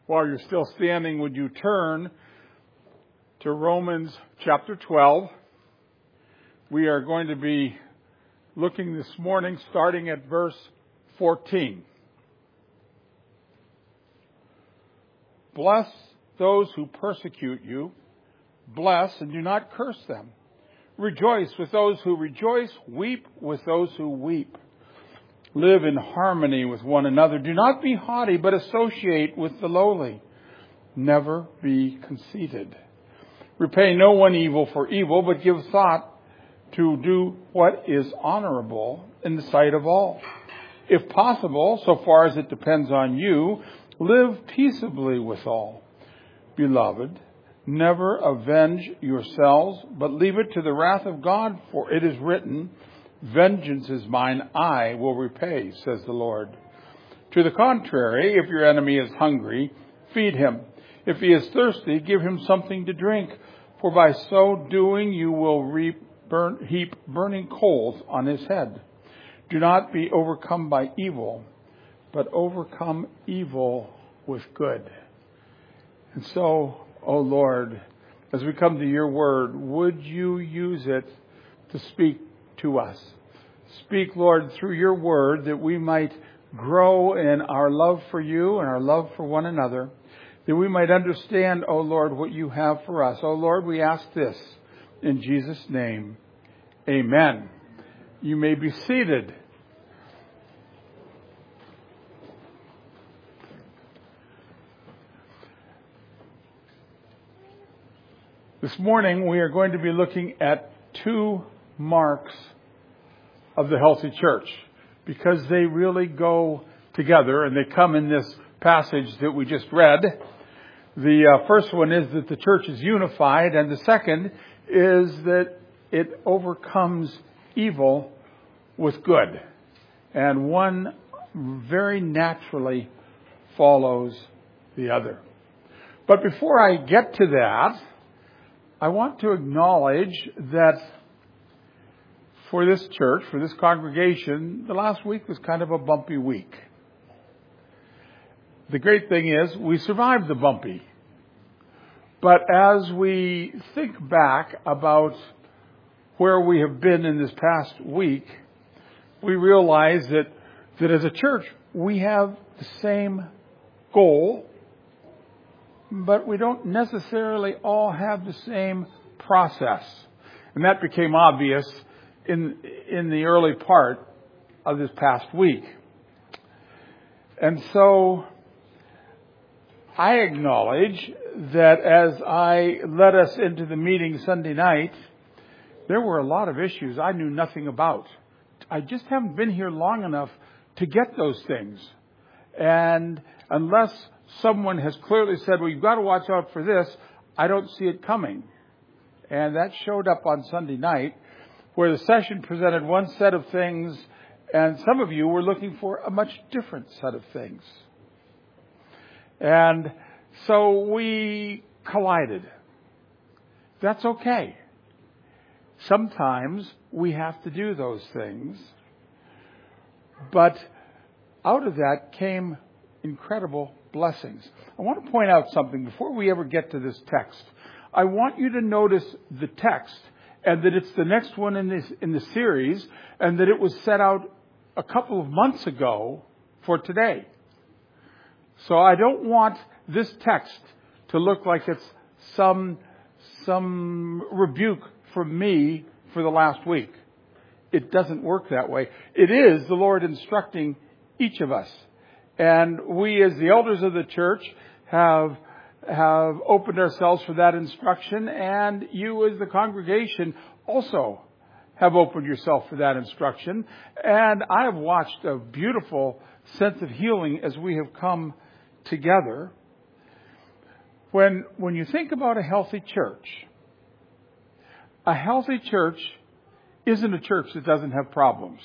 While you're still standing, would you turn to Romans chapter 12? We are going to be looking this morning starting at verse 14. Bless those who persecute you. Bless and do not curse them. Rejoice with those who rejoice. Weep with those who weep. Live in harmony with one another. Do not be haughty, but associate with the lowly. Never be conceited. Repay no one evil for evil, but give thought to do what is honorable in the sight of all. If possible, so far as it depends on you, live peaceably with all. Beloved, never avenge yourselves, but leave it to the wrath of God, for it is written, "Vengeance is mine, I will repay," says the Lord. To the contrary, if your enemy is hungry, feed him. If he is thirsty, give him something to drink, for by so doing you will heap burning coals on his head. Do not be overcome by evil, but overcome evil with good. And so, O Lord, as we come to your word, would you use it to speak to us? Speak, Lord, through your word that we might grow in our love for you and our love for one another, that we might understand, O Lord, what you have for us. O Lord, we ask this in Jesus' name. Amen. You may be seated. This morning we are going to be looking at two marks of the healthy church, because they really go together and they come in this passage that we just read. The first one is that the church is unified, and the second is that it overcomes evil with good. And one very naturally follows the other. But before I get to that, I want to acknowledge that for this church, for this congregation, the last week was kind of a bumpy week. The great thing is we survived the bumpy. But as we think back about where we have been in this past week, we realize that as a church, we have the same goal, but we don't necessarily all have the same process. And that became obvious in the early part of this past week. And so I acknowledge that as I led us into the meeting Sunday night, there were a lot of issues I knew nothing about. I just haven't been here long enough to get those things. And unless someone has clearly said, well, you've got to watch out for this, I don't see it coming. And that showed up on Sunday night, where the session presented one set of things, and some of you were looking for a much different set of things. And so we collided. That's okay. Sometimes we have to do those things. But out of that came incredible blessings. I want to point out something before we ever get to this text. I want you to notice the text, and that it's the next one in the series, and that it was set out a couple of months ago for today. So I don't want this text to look like it's some rebuke from me for the last week. It doesn't work that way. It is the Lord instructing each of us. And we, as the elders of the church, have opened ourselves for that instruction, and you as the congregation also have opened yourself for that instruction. And I have watched a beautiful sense of healing as we have come together. When you think about a healthy church isn't a church that doesn't have problems.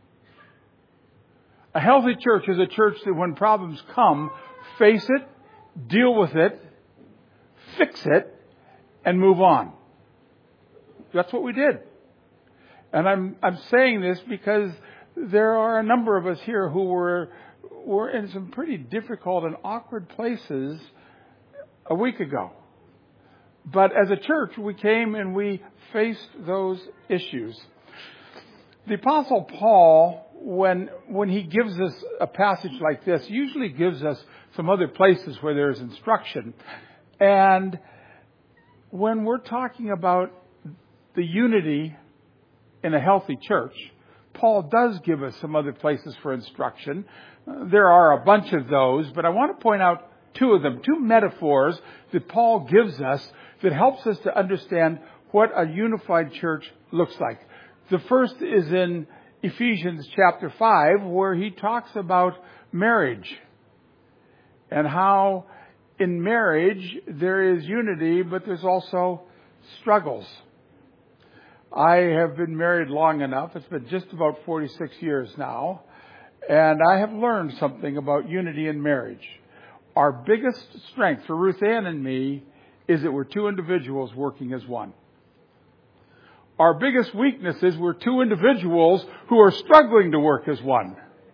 A healthy church is a church that when problems come, face it, deal with it, fix it, and move on. That's what we did. And I'm saying this because there are a number of us here who were were in some pretty difficult and awkward places a week ago. But as a church, we came and we faced those issues. The Apostle Paul, when he gives us a passage like this, usually gives us some other places where there's instruction. And when we're talking about the unity in a healthy church, Paul does give us some other places for instruction. There are a bunch of those, but I want to point out two of them, two metaphors that Paul gives us that helps us to understand what a unified church looks like. The first is in Ephesians chapter 5, where he talks about marriage and how in marriage there is unity, but there's also struggles. I have been married long enough. It's been just about 46 years now. And I have learned something about unity in marriage. Our biggest strength for Ruth Ann and me is that we're two individuals working as one. Our biggest weakness is we're two individuals who are struggling to work as one.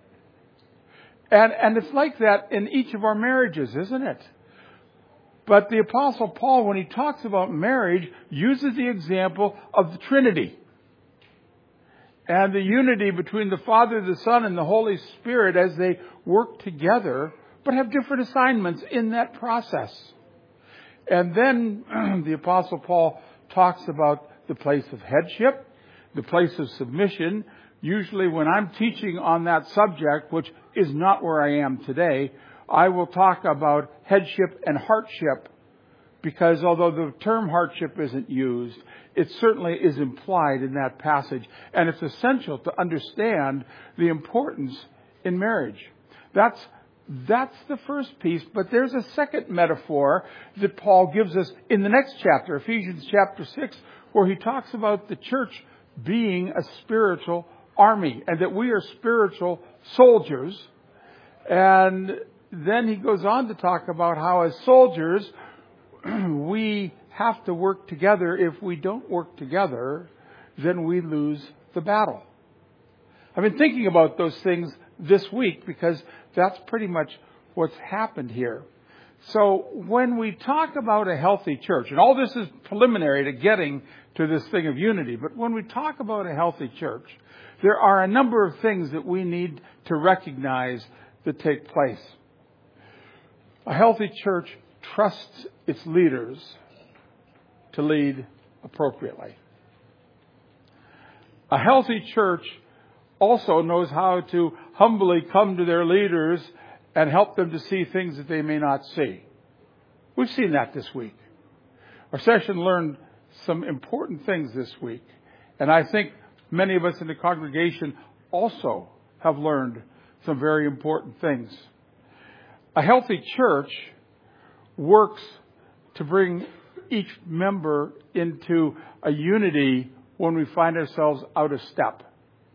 And it's like that in each of our marriages, isn't it? But the Apostle Paul, when he talks about marriage, uses the example of the Trinity and the unity between the Father, the Son, and the Holy Spirit as they work together, but have different assignments in that process. And then the Apostle Paul talks about the place of headship, the place of submission. Usually when I'm teaching on that subject, which is not where I am today, I will talk about headship and heartship, because although the term heartship isn't used, it certainly is implied in that passage. And it's essential to understand the importance in marriage. That's the first piece, but there's a second metaphor that Paul gives us in the next chapter, Ephesians chapter 6, where he talks about the church being a spiritual army and that we are spiritual soldiers. And then he goes on to talk about how as soldiers, we have to work together. If we don't work together, then we lose the battle. I've been thinking about those things this week because that's pretty much what's happened here. So when we talk about a healthy church, and all this is preliminary to getting to this thing of unity, but when we talk about a healthy church, there are a number of things that we need to recognize that take place. A healthy church trusts its leaders to lead appropriately. A healthy church also knows how to humbly come to their leaders and help them to see things that they may not see. We've seen that this week. Our session learned some important things this week. And I think many of us in the congregation also have learned some very important things. A healthy church works to bring each member into a unity when we find ourselves out of step.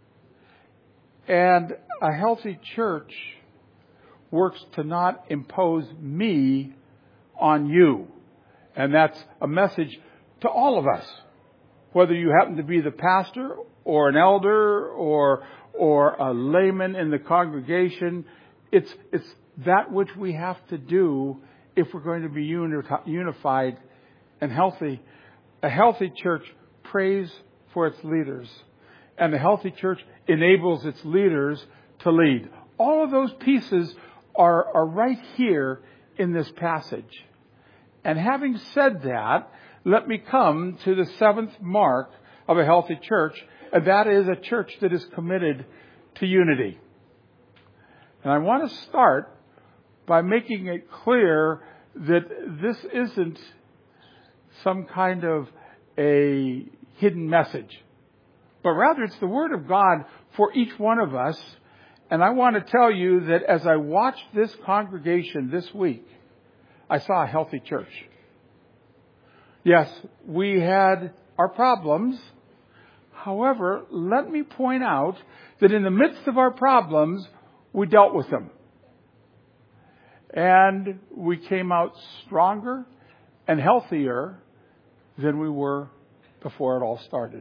And a healthy church works to not impose me on you. And that's a message to all of us. Whether you happen to be the pastor or an elder or a layman in the congregation, it's that which we have to do if we're going to be unified and healthy. A healthy church prays for its leaders, and a healthy church enables its leaders to lead. All of those pieces are right here in this passage. And having said that, let me come to the seventh mark of a healthy church, and that is a church that is committed to unity. And I want to start by making it clear that this isn't some kind of a hidden message, but rather it's the Word of God for each one of us. And I want to tell you that as I watched this congregation this week, I saw a healthy church. Yes, we had our problems. However, let me point out that in the midst of our problems, we dealt with them. And we came out stronger and healthier than we were before it all started.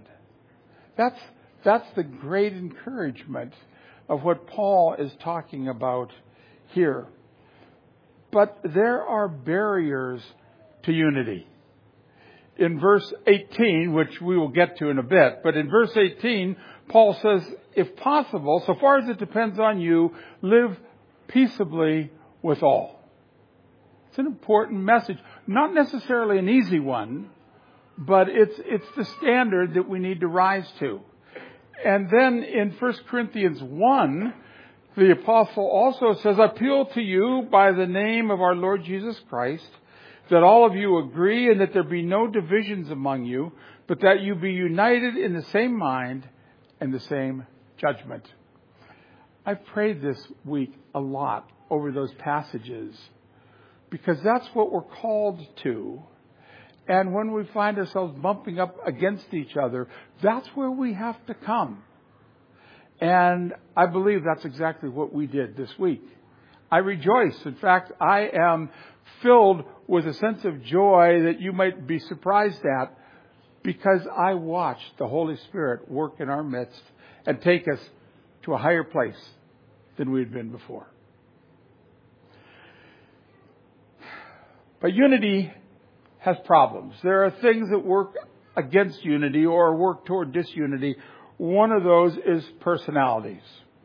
That's the great encouragement of what Paul is talking about here. But there are barriers to unity. In verse 18, which we will get to in a bit, but in verse 18, Paul says, if possible, so far as it depends on you, live peaceably with all. It's an important message. Not necessarily an easy one, but it's the standard that we need to rise to. And then in 1 Corinthians 1, the apostle also says, I appeal to you by the name of our Lord Jesus Christ, that all of you agree and that there be no divisions among you, but that you be united in the same mind and the same judgment. I've prayed this week a lot over those passages because that's what we're called to. And when we find ourselves bumping up against each other, that's where we have to come. And I believe that's exactly what we did this week. I rejoice. In fact, I am filled with a sense of joy that you might be surprised at because I watched the Holy Spirit work in our midst and take us to a higher place than we had been before. But unity has problems. There are things that work against unity or work toward disunity. One of those is personalities.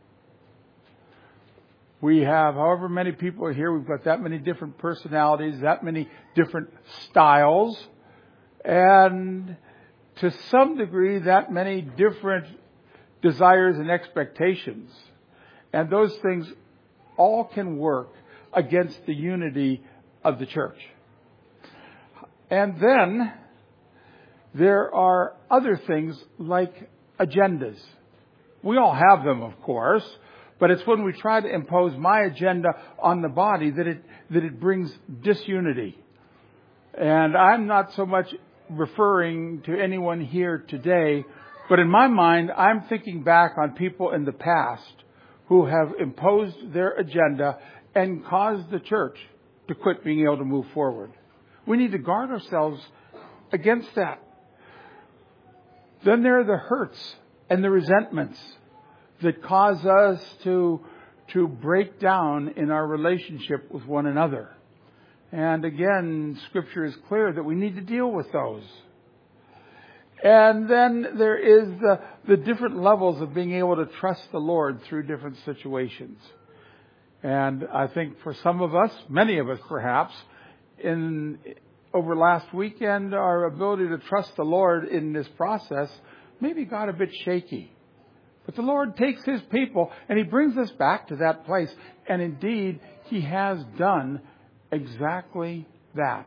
We have however many people are here. We've got that many different personalities, that many different styles, and to some degree, that many different desires and expectations. And those things all can work against the unity of the church. And then there are other things like agendas. We all have them, of course, but it's when we try to impose my agenda on the body that it brings disunity. And I'm not so much referring to anyone here today, but in my mind, I'm thinking back on people in the past who have imposed their agenda and caused the church to quit being able to move forward. We need to guard ourselves against that. Then there are the hurts and the resentments that cause us to break down in our relationship with one another. And again, Scripture is clear that we need to deal with those. And then there is the different levels of being able to trust the Lord through different situations. And I think for some of us, many of us perhaps, over last weekend, our ability to trust the Lord in this process maybe got a bit shaky. But the Lord takes His people and He brings us back to that place. And indeed, He has done exactly that.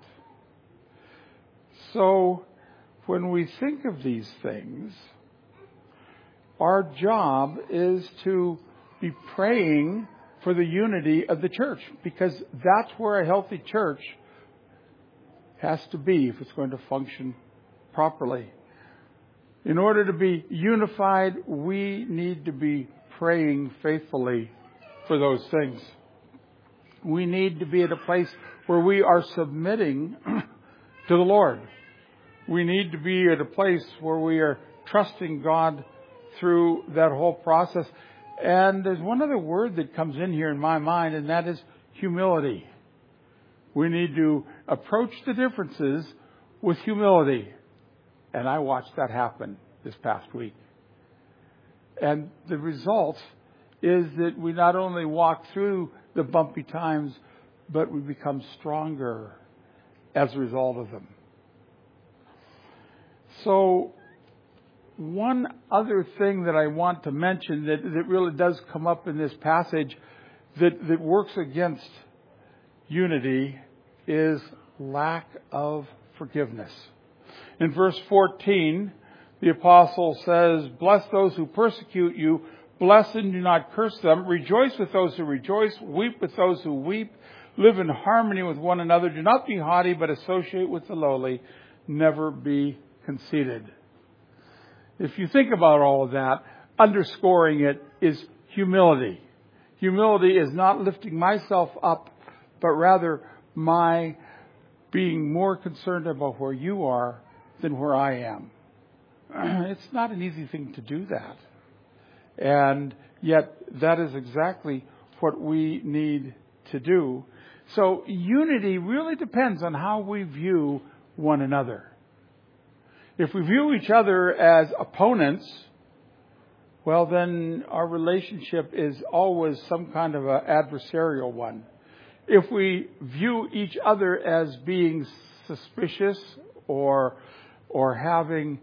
So, when we think of these things, our job is to be praying for the unity of the church, because that's where a healthy church has to be if it's going to function properly. In order to be unified, we need to be praying faithfully for those things. We need to be at a place where we are submitting to the Lord. We need to be at a place where we are trusting God through that whole process. And there's one other word that comes in here in my mind, and that is humility. We need to approach the differences with humility. And I watched that happen this past week. And the result is that we not only walk through the bumpy times, but we become stronger as a result of them. So, one other thing that I want to mention that really does come up in this passage that works against unity is lack of forgiveness. In verse 14, the apostle says, "Bless those who persecute you, bless and do not curse them. Rejoice with those who rejoice, weep with those who weep. Live in harmony with one another. Do not be haughty, but associate with the lowly. Never be conceited." If you think about all of that, underscoring it is humility. Humility is not lifting myself up, but rather my being more concerned about where you are than where I am. It's not an easy thing to do that. And yet that is exactly what we need to do. So unity really depends on how we view one another. If we view each other as opponents, well, then our relationship is always some kind of an adversarial one. If we view each other as being suspicious or having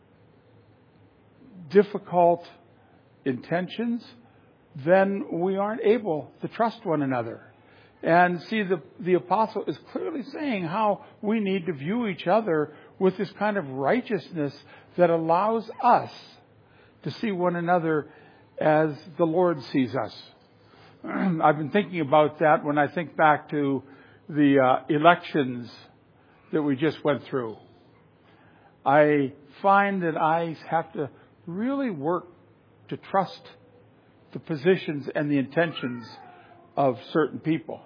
difficult intentions, then we aren't able to trust one another. And see, the apostle is clearly saying how we need to view each other with this kind of righteousness that allows us to see one another as the Lord sees us. I've been thinking about that when I think back to the elections that we just went through. I find that I have to really work to trust the positions and the intentions of certain people.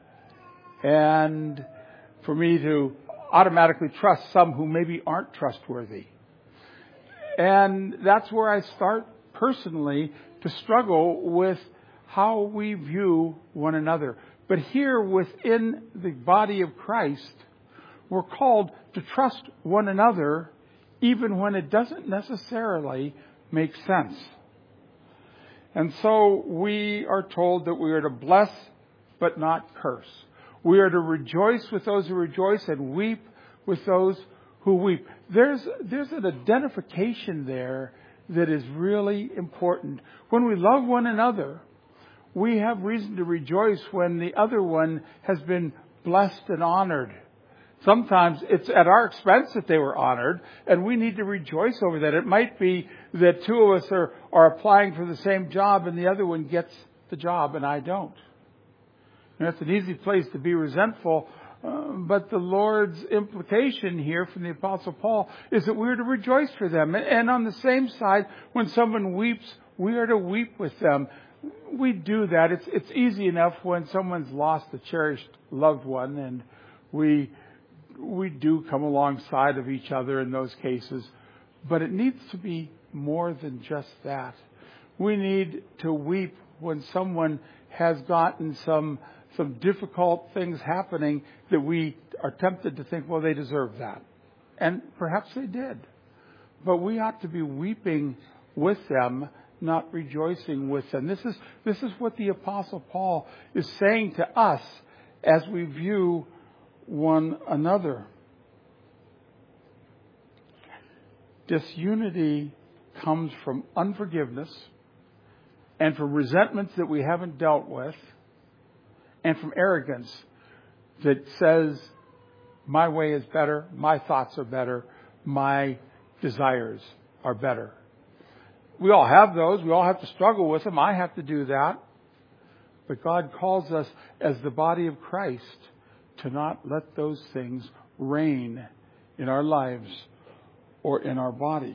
And for me to automatically trust some who maybe aren't trustworthy. And that's where I start personally to struggle with how we view one another. But here within the body of Christ, we're called to trust one another even when it doesn't necessarily make sense. And so we are told that we are to bless but not curse. We are to rejoice with those who rejoice and weep with those who weep. There's an identification there that is really important. When we love one another, we have reason to rejoice when the other one has been blessed and honored. Sometimes it's at our expense that they were honored, and we need to rejoice over that. It might be that two of us are applying for the same job and the other one gets the job and I don't. And that's an easy place to be resentful. But the Lord's implication here from the Apostle Paul is that we are to rejoice for them. And on the same side, when someone weeps, we are to weep with them. We do that. It's easy enough when someone's lost a cherished loved one, and we do come alongside of each other in those cases. But it needs to be more than just that. We need to weep when someone has gotten some difficult things happening that we are tempted to think, well, they deserve that. And perhaps they did. But we ought to be weeping with them, not rejoicing with them. This is what the Apostle Paul is saying to us as we view one another. Disunity comes from unforgiveness and from resentments that we haven't dealt with, and from arrogance that says, my way is better, my thoughts are better, my desires are better. We all have those. We all have to struggle with them. I have to do that. But God calls us as the body of Christ to not let those things reign in our lives or in our body.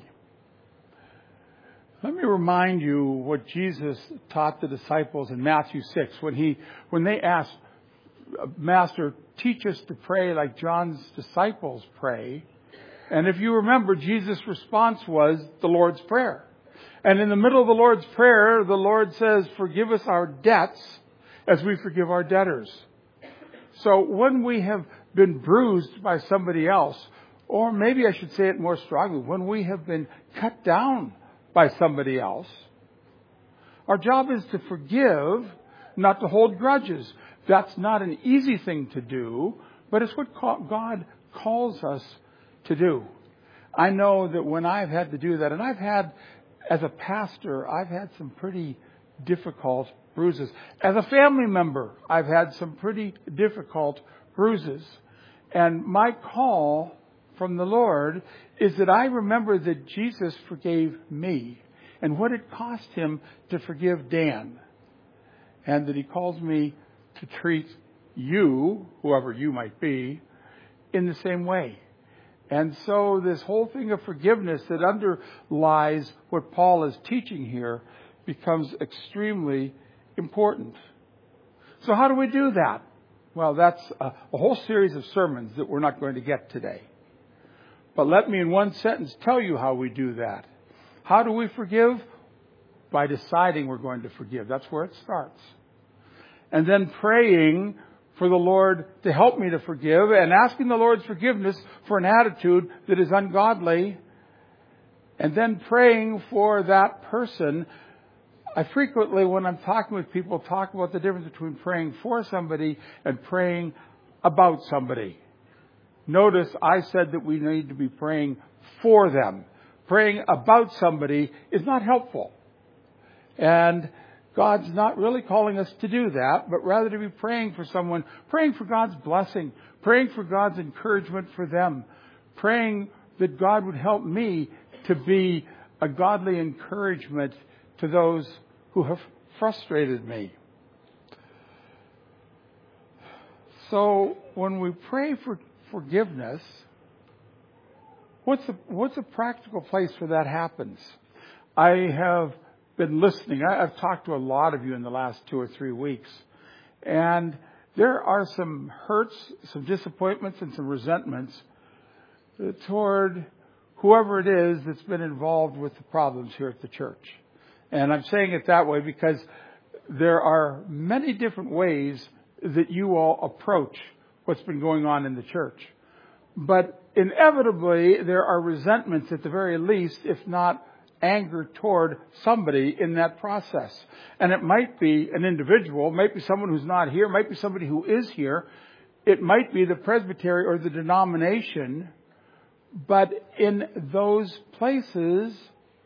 Let me remind you what Jesus taught the disciples in Matthew 6 when they asked, Master, teach us to pray like John's disciples pray. And if you remember, Jesus' response was the Lord's Prayer. And in the middle of the Lord's Prayer, the Lord says, forgive us our debts as we forgive our debtors. So when we have been bruised by somebody else, or maybe I should say it more strongly, when we have been cut down by somebody else, our job is to forgive, not to hold grudges. That's not an easy thing to do, but it's what God calls us to do. I know that when I've had to do that, and as a pastor, I've had some pretty difficult bruises. As a family member, I've had some pretty difficult bruises. And my call from the Lord is that I remember that Jesus forgave me and what it cost him to forgive Dan. And that he calls me to treat you, whoever you might be, in the same way. And so this whole thing of forgiveness that underlies what Paul is teaching here becomes extremely important. So how do we do that? Well, that's a whole series of sermons that we're not going to get today. But let me in one sentence tell you how we do that. How do we forgive? By deciding we're going to forgive. That's where it starts. and then praying for the Lord to help me to forgive, and asking the Lord's forgiveness for an attitude that is ungodly, and then praying for that person. I frequently, when I'm talking with people, talk about the difference between praying for somebody and praying about somebody. Notice I said that we need to be praying for them. Praying about somebody is not helpful. And God's not really calling us to do that, but rather to be praying for someone, praying for God's blessing, praying for God's encouragement for them, praying that God would help me to be a godly encouragement to those who have frustrated me. So when we pray for forgiveness, what's a practical place where that happens? I have been listening. I've talked to a lot of you in the last 2 or 3 weeks. And there are some hurts, some disappointments, and some resentments toward whoever it is that's been involved with the problems here at the church. And I'm saying it that way because there are many different ways that you all approach what's been going on in the church. But inevitably, there are resentments at the very least, if not anger toward somebody in that process. And it might be an individual, it might be someone who's not here, it might be somebody who is here, it might be the presbytery or the denomination. But in those places,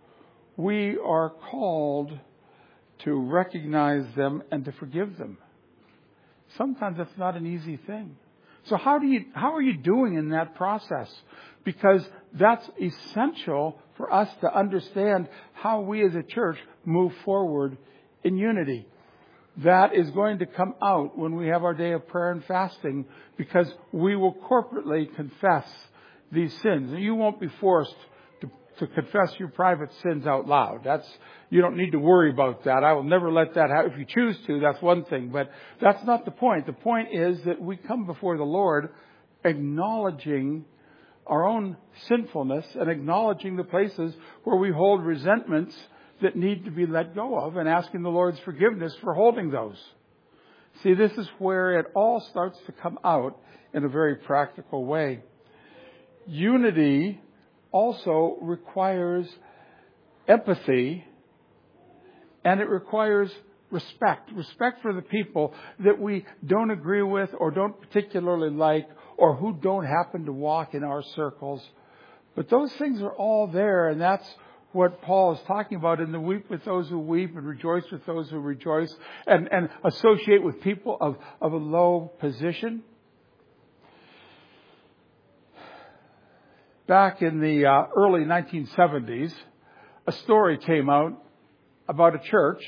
we are called to recognize them and to forgive them. Sometimes that's not an easy thing. So how are you doing in that process? Because that's essential for us to understand how we as a church move forward in unity. That is going to come out when we have our day of prayer and fasting, because we will corporately confess these sins. And you won't be forced to confess your private sins out loud. You don't need to worry about that. I will never let that happen. If you choose to, that's one thing. But that's not the point. The point is that we come before the Lord acknowledging our own sinfulness and acknowledging the places where we hold resentments that need to be let go of, and asking the Lord's forgiveness for holding those. See, this is where it all starts to come out in a very practical way. Unity also requires empathy, and it requires respect. Respect for the people that we don't agree with or don't particularly like, or who don't happen to walk in our circles. But those things are all there, and that's what Paul is talking about in the weep with those who weep and rejoice with those who rejoice, and associate with people of a low position. Back in the early 1970s, a story came out about a church.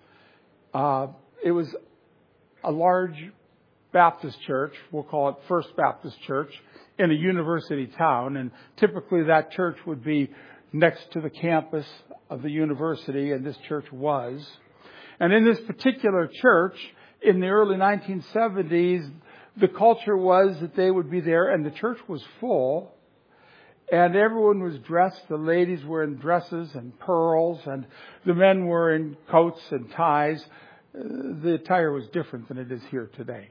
It was a large Baptist church, we'll call it First Baptist Church, in a university town. And typically that church would be next to the campus of the university, and this church was. And in this particular church, in the early 1970s, the culture was that they would be there, and the church was full. And everyone was dressed. The ladies were in dresses and pearls, and the men were in coats and ties. The attire was different than it is here today.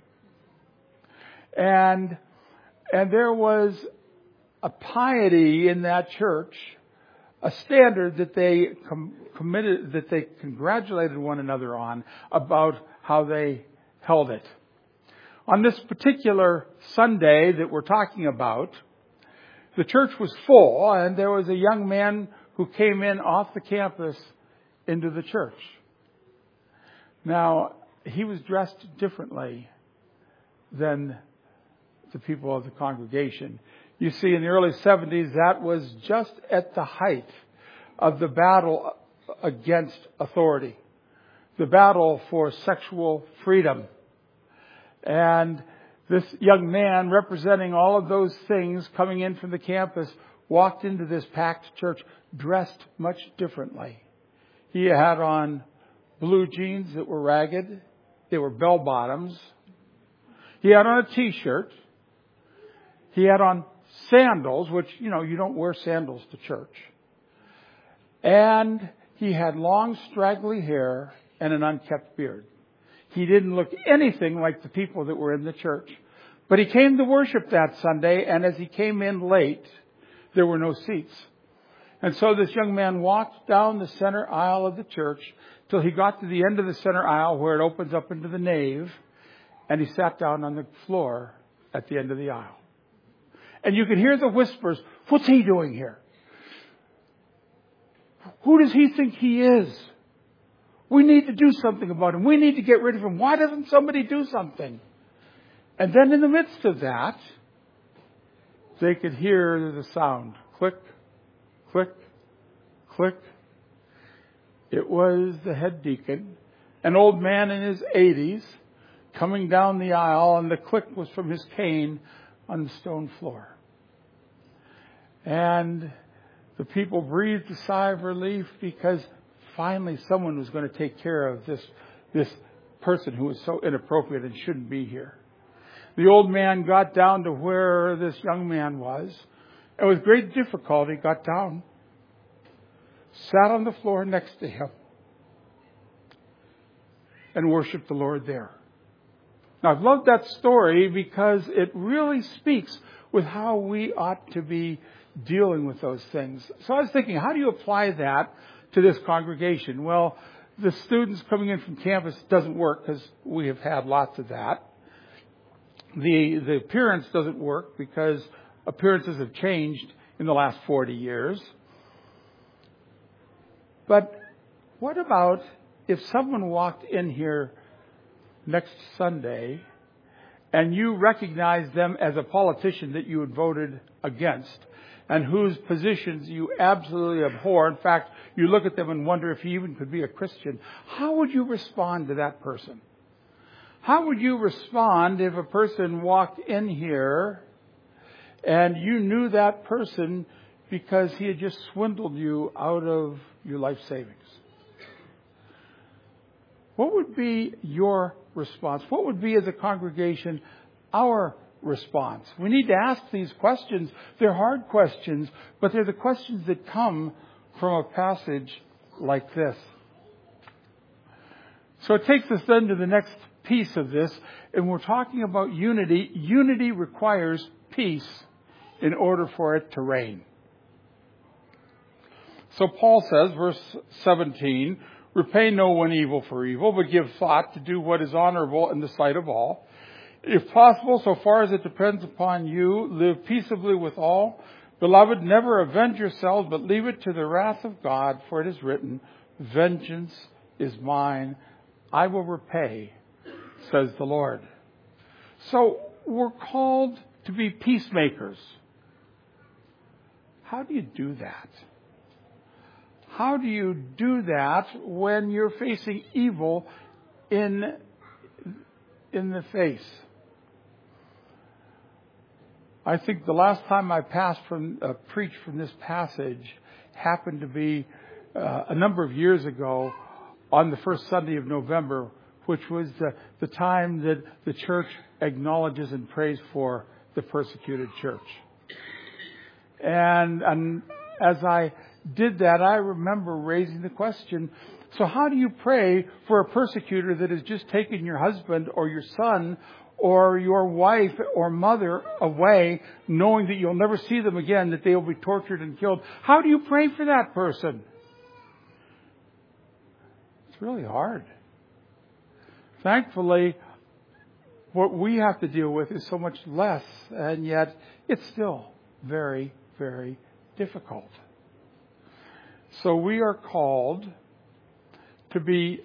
And there was a piety in that church, a standard that they committed, that they congratulated one another on about how they held it. On this particular Sunday that we're talking about, the church was full, and there was a young man who came in off the campus into the church. Now, he was dressed differently than the people of the congregation. You see, in the early 70s, that was just at the height of the battle against authority, the battle for sexual freedom. And this young man, representing all of those things coming in from the campus, walked into this packed church dressed much differently. He had on blue jeans that were ragged. They were bell bottoms. He had on a t-shirt. He had on sandals, which, you don't wear sandals to church. And he had long, straggly hair and an unkempt beard. He didn't look anything like the people that were in the church. But he came to worship that Sunday, and as he came in late, there were no seats. And so this young man walked down the center aisle of the church till he got to the end of the center aisle where it opens up into the nave, and he sat down on the floor at the end of the aisle. And you could hear the whispers, what's he doing here? Who does he think he is? We need to do something about him. We need to get rid of him. Why doesn't somebody do something? And then in the midst of that, they could hear the sound. Click, click, click. It was the head deacon, an old man in his 80s, coming down the aisle, and the click was from his cane on the stone floor. And the people breathed a sigh of relief because finally someone was going to take care of this person who was so inappropriate and shouldn't be here. The old man got down to where this young man was, and with great difficulty got down, sat on the floor next to him, and worshiped the Lord there. Now, I've loved that story because it really speaks with how we ought to be dealing with those things. So I was thinking, how do you apply that to this congregation? Well, the students coming in from campus doesn't work because we have had lots of that. The appearance doesn't work because appearances have changed in the last 40 years. But what about if someone walked in here next Sunday and you recognized them as a politician that you had voted against and whose positions you absolutely abhor? In fact, you look at them and wonder if he even could be a Christian. How would you respond to that person? How would you respond if a person walked in here and you knew that person because he had just swindled you out of your life savings? What would be your response? What would be, as a congregation, our response? We need to ask these questions. They're hard questions, but they're the questions that come from a passage like this. So it takes us then to the next piece of this, and we're talking about unity. Unity requires peace in order for it to reign. So Paul says, verse 17, repay no one evil for evil, but give thought to do what is honorable in the sight of all. If possible, so far as it depends upon you, live peaceably with all. Beloved, never avenge yourselves, but leave it to the wrath of God, for it is written, vengeance is mine, I will repay, says the Lord. So we're called to be peacemakers. How do you do that? How do you do that when you're facing evil in the face? I think the last time I preached from this passage happened to be a number of years ago on the first Sunday of November, which was the time that the church acknowledges and prays for the persecuted church. And as I did that, I remember raising the question, so how do you pray for a persecutor that has just taken your husband or your son or your wife or mother away, knowing that you'll never see them again, that they will be tortured and killed? How do you pray for that person? It's really hard. Thankfully, what we have to deal with is so much less, and yet it's still very, very difficult. So we are called to be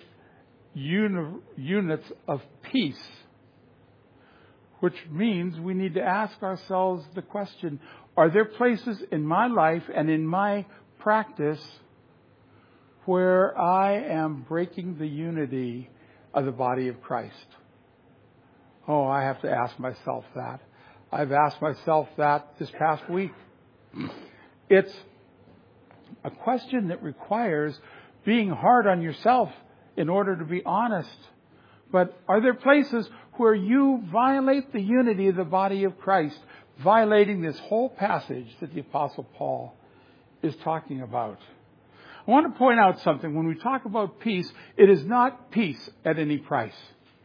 units of peace, which means we need to ask ourselves the question, are there places in my life and in my practice where I am breaking the unity of the body of Christ? Oh, I have to ask myself that. I've asked myself that this past week. It's a question that requires being hard on yourself in order to be honest. But are there places where you violate the unity of the body of Christ, violating this whole passage that the Apostle Paul is talking about? I want to point out something. When we talk about peace, it is not peace at any price.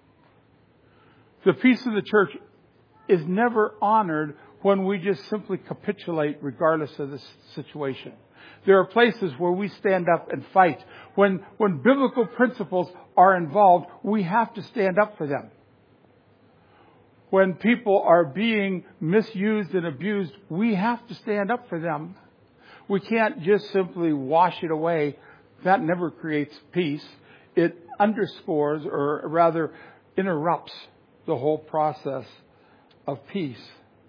The peace of the church is never honored when we just simply capitulate regardless of the situation. There are places where we stand up and fight. When biblical principles are involved, we have to stand up for them. When people are being misused and abused, we have to stand up for them. We can't just simply wash it away. That never creates peace. It underscores, or rather interrupts, the whole process of peace.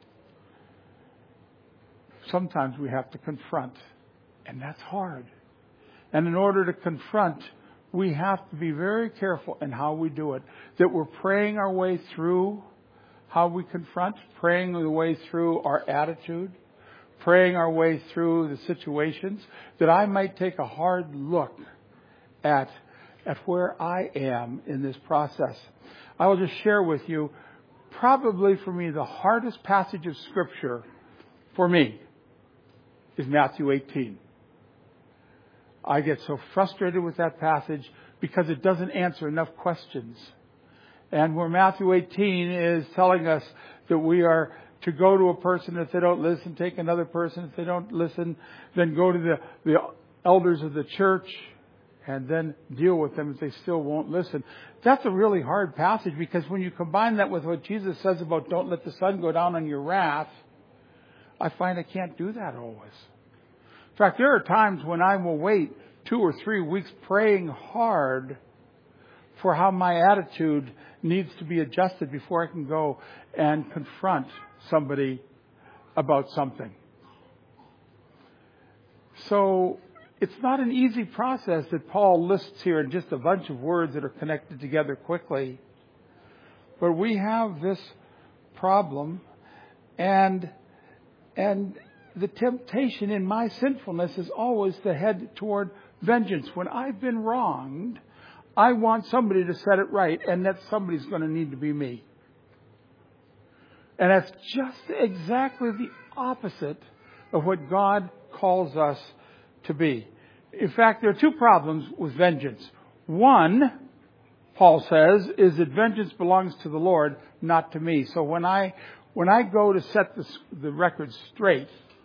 Sometimes we have to confront, and that's hard. And in order to confront, we have to be very careful in how we do it. That we're praying our way through how we confront, praying the way through our attitude, praying our way through the situations, that I might take a hard look at where I am in this process. I will just share with you, probably for me, the hardest passage of Scripture for me is Matthew 18. I get so frustrated with that passage because it doesn't answer enough questions. And where Matthew 18 is telling us that we are to go to a person, if they don't listen, take another person. If they don't listen, then go to the elders of the church and then deal with them if they still won't listen. That's a really hard passage, because when you combine that with what Jesus says about don't let the sun go down on your wrath, I find I can't do that always. In fact, there are times when I will wait 2 or 3 weeks praying hard for how my attitude needs to be adjusted before I can go and confront somebody about something. So it's not an easy process that Paul lists here in just a bunch of words that are connected together quickly. But we have this problem, and the temptation in my sinfulness is always to head toward vengeance. When I've been wronged, I want somebody to set it right, and that somebody's going to need to be me. And that's just exactly the opposite of what God calls us to be. In fact, there are 2 problems with vengeance. One, Paul says, is that vengeance belongs to the Lord, not to me. So when I go to set the record straight,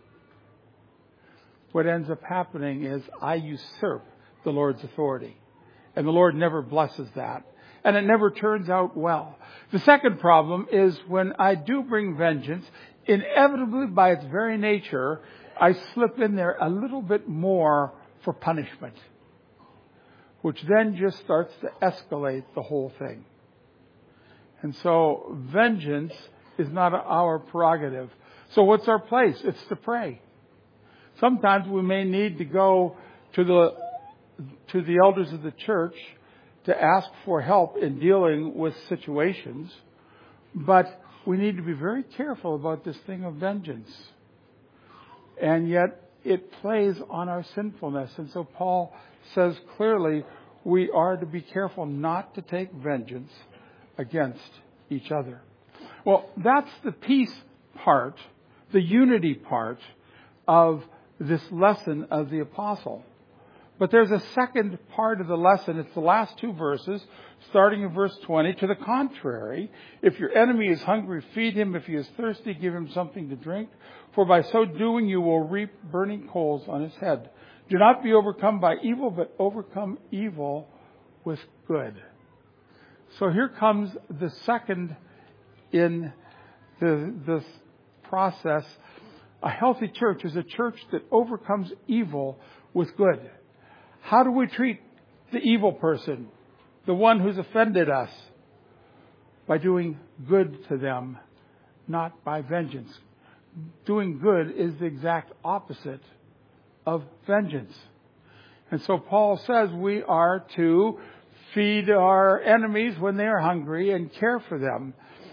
what ends up happening is I usurp the Lord's authority. And the Lord never blesses that. And it never turns out well. The second problem is when I do bring vengeance, inevitably by its very nature, I slip in there a little bit more for punishment, which then just starts to escalate the whole thing. And so vengeance is not our prerogative. So what's our place? It's to pray. Sometimes we may need to go to the elders of the church to ask for help in dealing with situations. But we need to be very careful about this thing of vengeance. And yet it plays on our sinfulness. And so Paul says clearly we are to be careful not to take vengeance against each other. Well, that's the peace part, the unity part of this lesson of the apostle. But there's a second part of the lesson. It's the last 2 verses, starting in verse 20. To the contrary, if your enemy is hungry, feed him. If he is thirsty, give him something to drink. For by so doing, you will reap burning coals on his head. Do not be overcome by evil, but overcome evil with good. So here comes the second in this process. A healthy church is a church that overcomes evil with good. How do we treat the evil person, the one who's offended us? By doing good to them, not by vengeance. Doing good is the exact opposite of vengeance. And so Paul says we are to feed our enemies when they are hungry and care for them.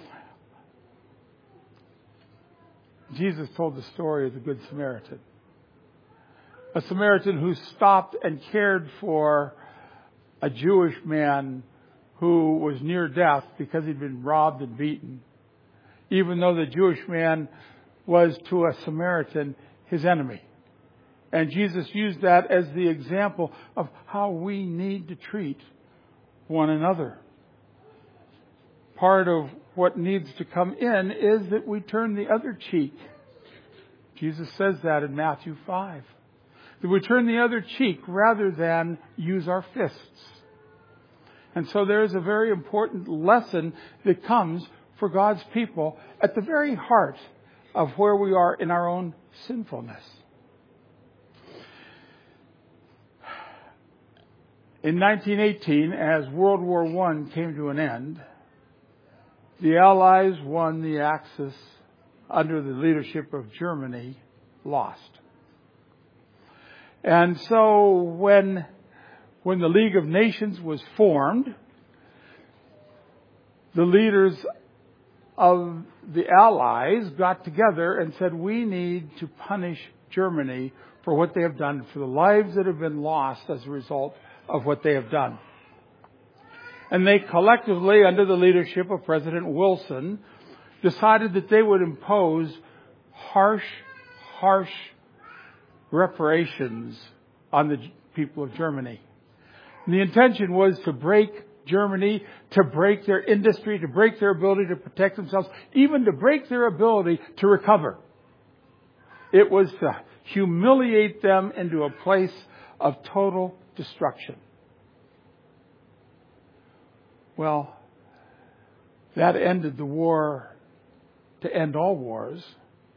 Jesus told the story of the Good Samaritan. A Samaritan who stopped and cared for a Jewish man who was near death because he'd been robbed and beaten, even though the Jewish man was to a Samaritan his enemy. And Jesus used that as the example of how we need to treat one another. Part of what needs to come in is that we turn the other cheek. Jesus says that in Matthew 5. That we turn the other cheek rather than use our fists. And so there is a very important lesson that comes for God's people at the very heart of where we are in our own sinfulness. In 1918, as World War I came to an end, the Allies won the Axis under the leadership of Germany, lost. And so when the League of Nations was formed, the leaders of the Allies got together and said, we need to punish Germany for what they have done, for the lives that have been lost as a result of what they have done. And they collectively, under the leadership of President Wilson, decided that they would impose harsh reparations on the people of Germany. And the intention was to break Germany, to break their industry, to break their ability to protect themselves, even to break their ability to recover. It was to humiliate them into a place of total destruction. Well, that ended the war to end all wars.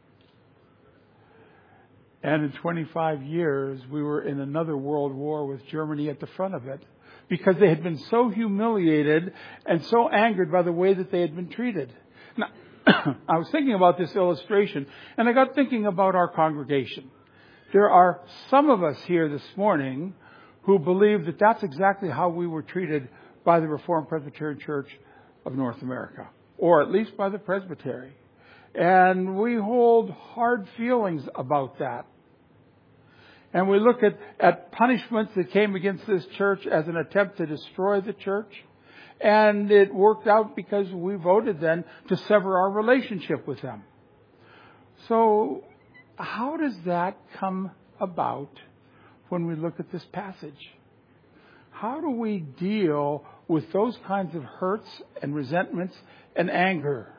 And in 25 years, we were in another world war with Germany at the front of it because they had been so humiliated and so angered by the way that they had been treated. Now, I was thinking about this illustration, and I got thinking about our congregation. There are some of us here this morning who believe that that's exactly how we were treated by the Reformed Presbyterian Church of North America, or at least by the Presbytery. And we hold hard feelings about that. And we look at punishments that came against this church as an attempt to destroy the church. And it worked out because we voted then to sever our relationship with them. So how does that come about when we look at this passage? How do we deal with those kinds of hurts and resentments and anger?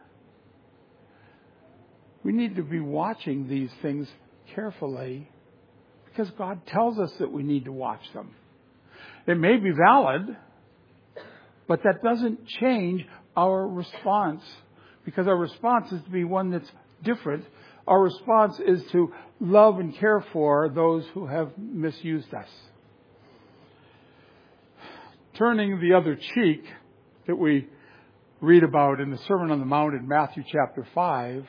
We need to be watching these things carefully because God tells us that we need to watch them. They may be valid, but that doesn't change our response, because our response is to be one that's different. Our response is to love and care for those who have misused us. Turning the other cheek that we read about in the Sermon on the Mount in Matthew chapter 5,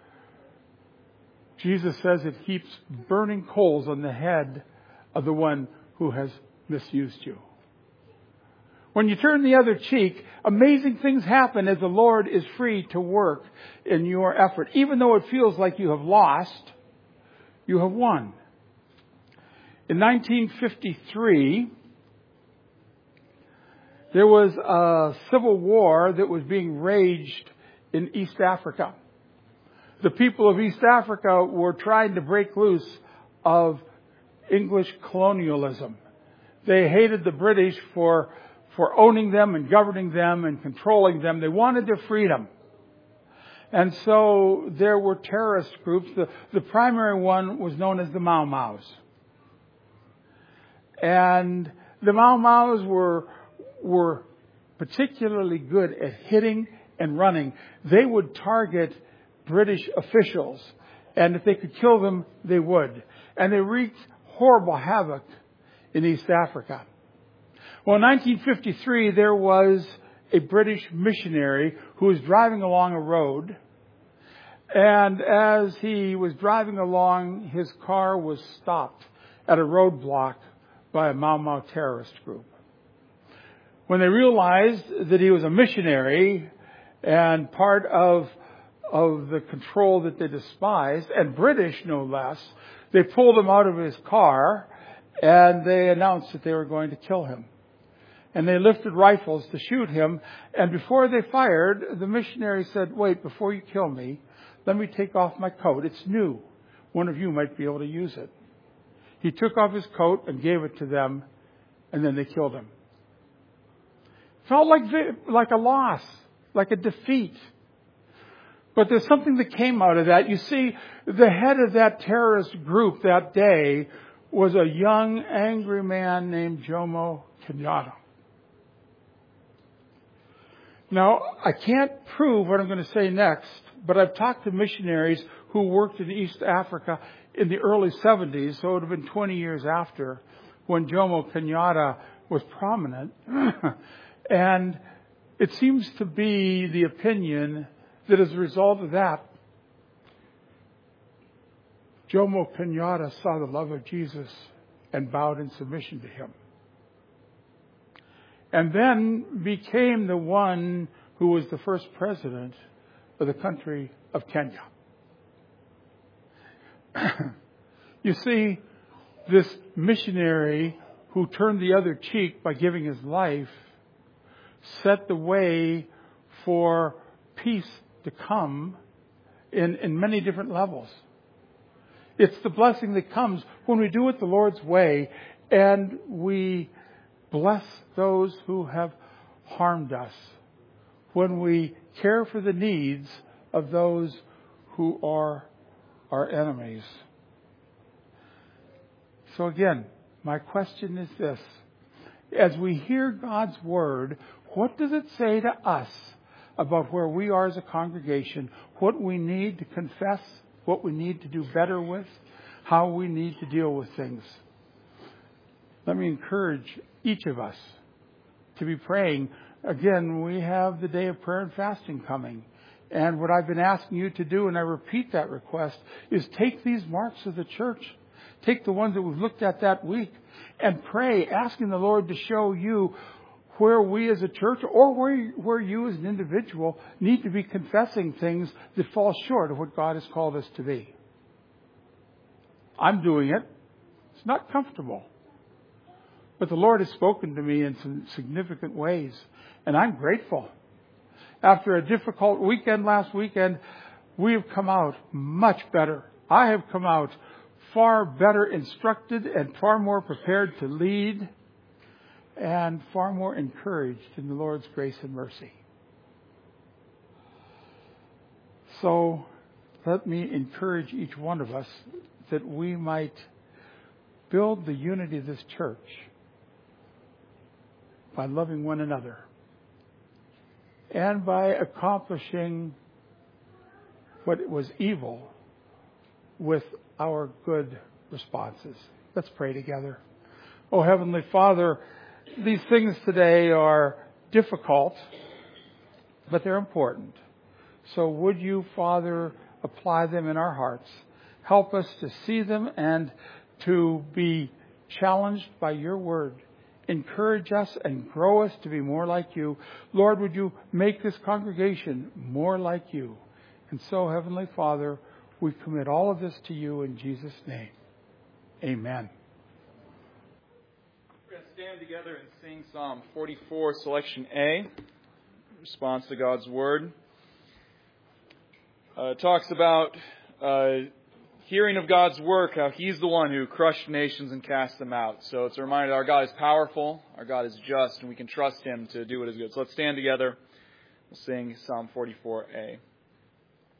Jesus says it heaps burning coals on the head of the one who has misused you. When you turn the other cheek, amazing things happen as the Lord is free to work in your effort. Even though it feels like you have lost, you have won. In 1953, there was a civil war that was being raged in East Africa. The people of East Africa were trying to break loose of English colonialism. They hated the British for owning them and governing them and controlling them. They wanted their freedom. And so there were terrorist groups. The primary one was known as the Mau Maus. And the Mau Maus were particularly good at hitting and running. They would target British officials, and if they could kill them, they would. And they wreaked horrible havoc in East Africa. Well, in 1953, there was a British missionary who was driving along a road, and as he was driving along, his car was stopped at a roadblock by a Mau Mau terrorist group. When they realized that he was a missionary and part of the control that they despised, and British no less, they pulled him out of his car and they announced that they were going to kill him. And they lifted rifles to shoot him, and before they fired, the missionary said, "Wait, before you kill me, let me take off my coat. It's new. One of you might be able to use it." He took off his coat and gave it to them, and then they killed him. Felt like a loss, like a defeat. But there's something that came out of that. You see, the head of that terrorist group that day was a young, angry man named Jomo Kenyatta. Now, I can't prove what I'm going to say next, but I've talked to missionaries who worked in East Africa in the early 70s, so it would have been 20 years after, when Jomo Kenyatta was prominent. And it seems to be the opinion that as a result of that, Jomo Kenyatta saw the love of Jesus and bowed in submission to Him. And then became the one who was the first president of the country of Kenya. You see, this missionary who turned the other cheek by giving his life set the way for peace to come in many different levels. It's the blessing that comes when we do it the Lord's way and we bless those who have harmed us, when we care for the needs of those who are our enemies. So again, my question is this. As we hear God's Word, what does it say to us about where we are as a congregation, what we need to confess, what we need to do better with, how we need to deal with things? Let me encourage each of us to be praying. Again, we have the day of prayer and fasting coming. And what I've been asking you to do, and I repeat that request, is take these marks of the church. Take the ones that we've looked at that week and pray, asking the Lord to show you where we as a church or where you as an individual need to be confessing things that fall short of what God has called us to be. I'm doing it. It's not comfortable. But the Lord has spoken to me in some significant ways, and I'm grateful. After a difficult weekend last weekend, we have come out much better. I have come out far better instructed and far more prepared to lead and far more encouraged in the Lord's grace and mercy. So let me encourage each one of us that we might build the unity of this church by loving one another and by accomplishing what was evil with our good responses. Let's pray together. Oh, Heavenly Father, these things today are difficult, but they're important. So would you, Father, apply them in our hearts? Help us to see them and to be challenged by your word. Encourage us and grow us to be more like you. Lord, would you make this congregation more like you? And so, Heavenly Father, we commit all of this to you in Jesus' name. Amen. We're going to stand together and sing Psalm 44, Selection A, response to God's Word. It talks about hearing of God's work, how He's the one who crushed nations and cast them out. So it's a reminder that our God is powerful, our God is just, and we can trust Him to do what is good. So let's stand together. We'll sing Psalm 44A.